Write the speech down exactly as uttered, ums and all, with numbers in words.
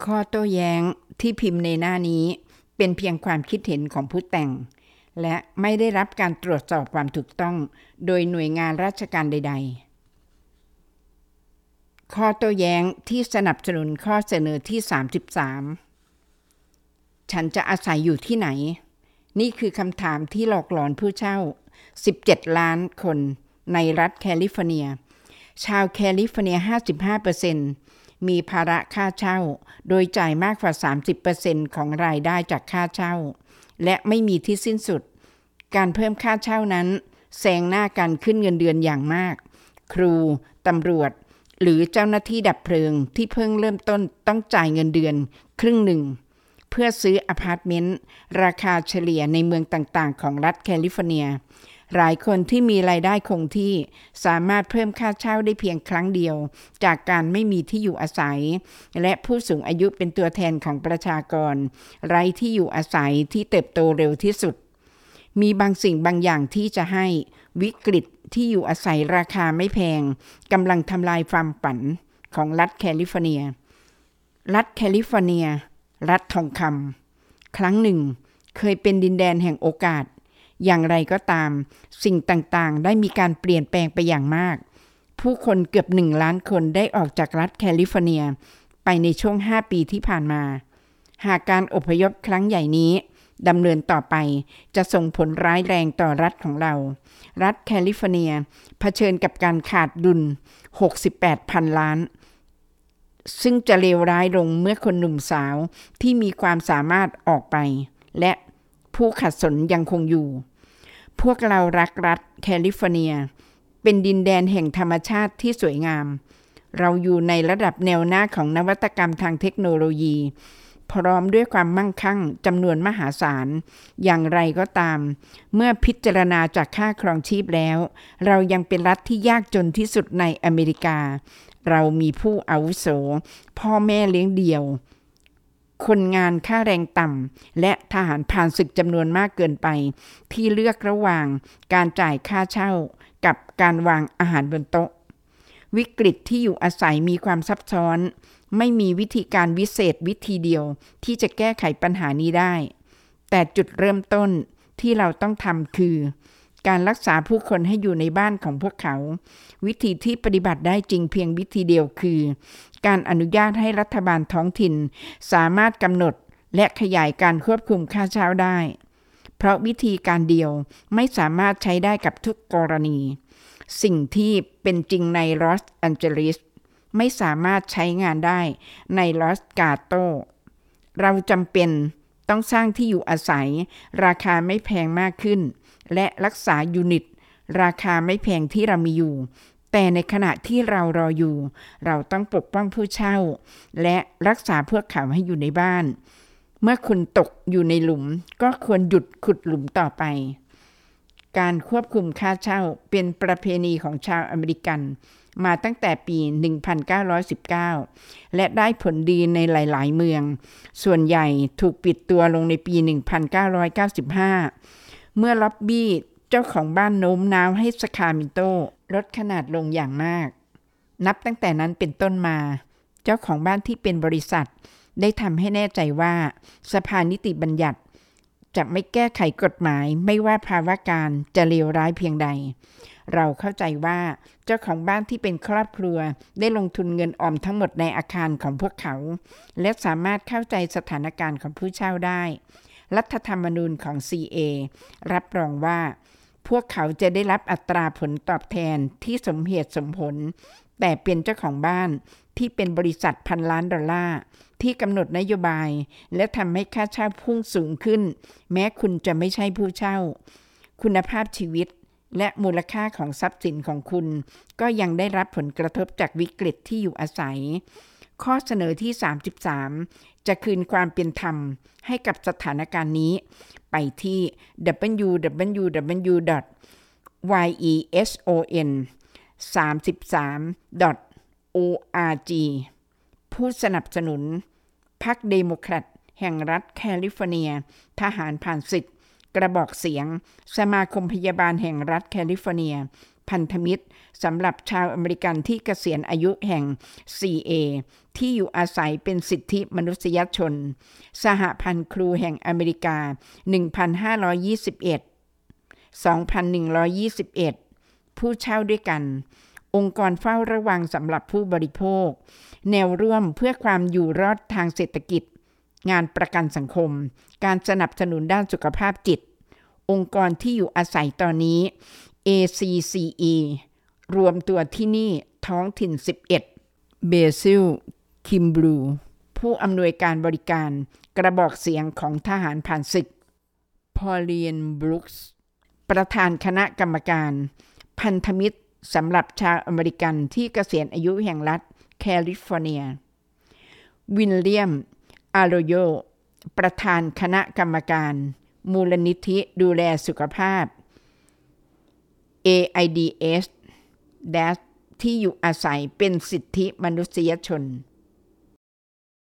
ข้อโต้แย้งที่พิมพ์ในหน้านี้เป็นเพียงความคิดเห็นของผู้แต่งและไม่ได้รับการตรวจสอบความถูกต้องโดยหน่วยงานราชการใดๆข้อโต้แย้งที่สนับสนุนข้อเสนอที่สามสิบสามฉันจะอาศัยอยู่ที่ไหนนี่คือคำถามที่หลอกหลอนผู้เช่าสิบเจ็ดล้านคนในรัฐแคลิฟอร์เนียชาวแคลิฟอร์เนีย ห้าสิบห้าเปอร์เซ็นต์ มีภาระค่าเช่าโดยจ่ายมากกว่า สามสิบเปอร์เซ็นต์ ของรายได้จากค่าเช่าและไม่มีที่สิ้นสุดการเพิ่มค่าเช่านั้นแซงหน้ากันขึ้นเงินเดือนอย่างมากครูตำรวจหรือเจ้าหน้าที่ดับเพลิงที่เพิ่งเริ่มต้นต้องจ่ายเงินเดือนครึ่งหนึ่งเพื่อซื้ออพาร์ตเมนต์ราคาเฉลี่ยในเมืองต่างๆของรัฐแคลิฟอร์เนียหลายคนที่มีรายได้คงที่สามารถเพิ่มค่าเช่าได้เพียงครั้งเดียวจากการไม่มีที่อยู่อาศัยและผู้สูงอายุเป็นตัวแทนของประชากรไร้ที่อยู่อาศัยที่เติบโตเร็วที่สุดมีบางสิ่งบางอย่างที่จะให้วิกฤตที่อยู่อาศัยราคาไม่แพงกำลังทำลายความฝันของรัฐแคลิฟอร์เนียรัฐแคลิฟอร์เนียรัฐทองคำครั้งหนึ่งเคยเป็นดินแดนแห่งโอกาสอย่างไรก็ตามสิ่งต่างๆได้มีการเปลี่ยนแปลงไปอย่างมากผู้คนเกือบหนึ่งล้านคนได้ออกจากรัฐแคลิฟอร์เนียไปในช่วงห้าปีที่ผ่านมาหากการอพยพครั้งใหญ่นี้ดำเนินต่อไปจะส่งผลร้ายแรงต่อรัฐของเรารัฐแคลิฟอร์เนียเผชิญกับการขาดดุลหกสิบแปดพันล้านซึ่งจะเลวร้ายลงเมื่อคนหนุ่มสาวที่มีความสามารถออกไปและผู้ขัดสนยังคงอยู่พวกเรารักรัฐแคลิฟอร์เนียเป็นดินแดนแห่งธรรมชาติที่สวยงามเราอยู่ในระดับแนวหน้าของนวัตกรรมทางเทคโนโลยีพร้อมด้วยความมั่งคั่งจำนวนมหาศาลอย่างไรก็ตามเมื่อพิจารณาจากค่าครองชีพแล้วเรายังเป็นรัฐที่ยากจนที่สุดในอเมริกาเรามีผู้อาวุโสพ่อแม่เลี้ยงเดี่ยวคนงานค่าแรงต่ำและทหารผ่านศึกจำนวนมากเกินไปที่เลือกระหว่างการจ่ายค่าเช่ากับการวางอาหารบนโต๊ะวิกฤตที่อยู่อาศัยมีความซับซ้อนไม่มีวิธีการวิเศษวิธีเดียวที่จะแก้ไขปัญหานี้ได้แต่จุดเริ่มต้นที่เราต้องทำคือการรักษาผู้คนให้อยู่ในบ้านของพวกเขาวิธีที่ปฏิบัติได้จริงเพียงวิธีเดียวคือการอนุญาตให้รัฐบาลท้องถิ่นสามารถกำหนดและขยายการควบคุมค่าเช่าได้เพราะวิธีการเดียวไม่สามารถใช้ได้กับทุกกรณีสิ่งที่เป็นจริงในลอสแอนเจลิสไม่สามารถใช้งานได้ในลอสกาโตเราจำเป็นต้องสร้างที่อยู่อาศัยราคาไม่แพงมากขึ้นและรักษายูนิตราคาไม่แพงที่เรามีอยู่แต่ในขณะที่เรารออยู่เราต้องปกป้องผู้เช่าและรักษาพวกเขาให้อยู่ในบ้านเมื่อคุณตกอยู่ในหลุมก็ควรหยุดขุดหลุมต่อไปการควบคุมค่าเช่าเป็นประเพณีของชาวอเมริกันมาตั้งแต่ปีหนึ่งพันเก้าร้อยสิบเก้าและได้ผลดีในหลายๆเมืองส่วนใหญ่ถูกปิดตัวลงในปีหนึ่งพันเก้าร้อยเก้าสิบห้าเมื่อล็อบบี้เจ้าของบ้านโน้มน้าวให้สคามิโตลดขนาดลงอย่างมากนับตั้งแต่นั้นเป็นต้นมาเจ้าของบ้านที่เป็นบริษัทได้ทำให้แน่ใจว่าสภานิติบัญญัติจะไม่แก้ไขกฎหมายไม่ว่าภาวะการจะเลวร้ายเพียงใดเราเข้าใจว่าเจ้าของบ้านที่เป็นครอบครัวได้ลงทุนเงินออมทั้งหมดในอาคารของพวกเขาและสามารถเข้าใจสถานการณ์ของผู้เช่าได้รัฐธรรมนูญของ ซี เอ รับรองว่าพวกเขาจะได้รับอัตราผลตอบแทนที่สมเหตุสมผลแต่เป็นเจ้าของบ้านที่เป็นบริษัทพันล้านดอลลาร์ที่กำหนดนโยบายและทำให้ค่าเช่าพุ่งสูงขึ้นแม้คุณจะไม่ใช่ผู้เช่าคุณภาพชีวิตและมูลค่าของทรัพย์สินของคุณก็ยังได้รับผลกระทบจากวิกฤตที่อยู่อาศัยข้อเสนอที่สามสิบสามจะคืนความเป็นธรรมให้กับสถานการณ์นี้ไปที่ ดับเบิลยู ดับเบิลยู ดับเบิลยู ดอท วาย อี เอส โอ เอ็น สามสิบสาม ดอท โอ อาร์ จี ผู้สนับสนุนพรรคเดโมแครตแห่งรัฐแคลิฟอร์เนียทหารผ่านศึกกระบอกเสียงสมาคมพยาบาลแห่งรัฐแคลิฟอร์เนียพันธมิตรสำหรับชาวอเมริกันที่เกษียณอายุแห่ง ซี เอ ที่อยู่อาศัยเป็นสิทธิมนุษยชนสหพันธ์ครูแห่งอเมริกา หนึ่งพันห้าร้อยยี่สิบเอ็ด สองพันหนึ่งร้อยยี่สิบเอ็ด ผู้เช่าด้วยกันองค์กรเฝ้าระวังสำหรับผู้บริโภคแนวร่วมเพื่อความอยู่รอดทางเศรษฐกิจงานประกันสังคมการสนับสนุนด้านสุขภาพจิตองค์กรที่อยู่อาศัยตอนนี้ เอ ซี ซี อี รวมตัวที่นี่ท้องถิ่นสิบเอ็ดเบซิลคิมบลูผู้อำนวยการบริการกระบอกเสียงของทหารผ่านศึกพอลลีนบรูคส์ประธานคณะกรรมการพันธมิตรสำหรับชาวอเมริกันที่เกษียณอายุแห่งรัฐแคลิฟอร์เนียวิลเลียมอาโรโยประธานคณะกรรมการมูลนิธิดูแลสุขภาพ เอ ไอ ดี เอส ที่อยู่อาศัยเป็นสิทธิมนุษยชน